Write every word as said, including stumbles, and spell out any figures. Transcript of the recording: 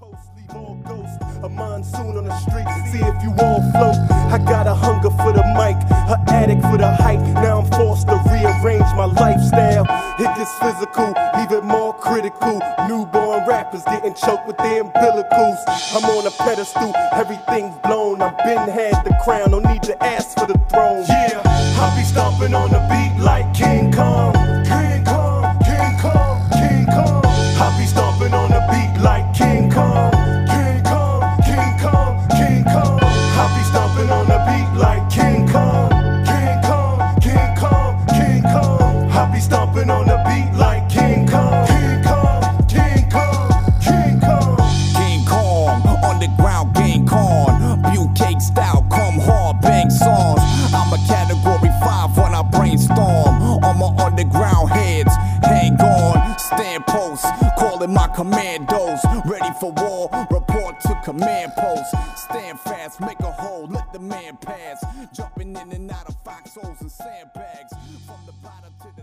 coast, leave all ghosts. A monsoon on the street, see if you all float. I got a hunger for the mic, an addict for the hype. Now I'm forced to rearrange my lifestyle. It gets physical, even more critical. Newborn rappers getting choked with their umbilicals. I'm on a pedestal, everything's blown. I've been had the crown, no need to ask for the throne. Yeah, I'll be stomping on the beat like King Kong. King Kong, King Kong, King Kong. I'll be stomping on the beat like King Kong. King Kong, King Kong, King Kong. I'll be stomping on the beat like King Kong. King Kong, King Kong, King Kong. I'll be stomping on the beat like King Kong. King Kong, King Kong, King Kong. King Kong, underground King Kong. Bucake style, come hard, bang songs. I'm a category five when I brainstorm. On my underground heads, hang on, stand post, calling my commandos. Ready for war, report to command post. Stand fast, make a hole, let the man pass. Jumping in and out of foxholes and sandbags. From the bottom to the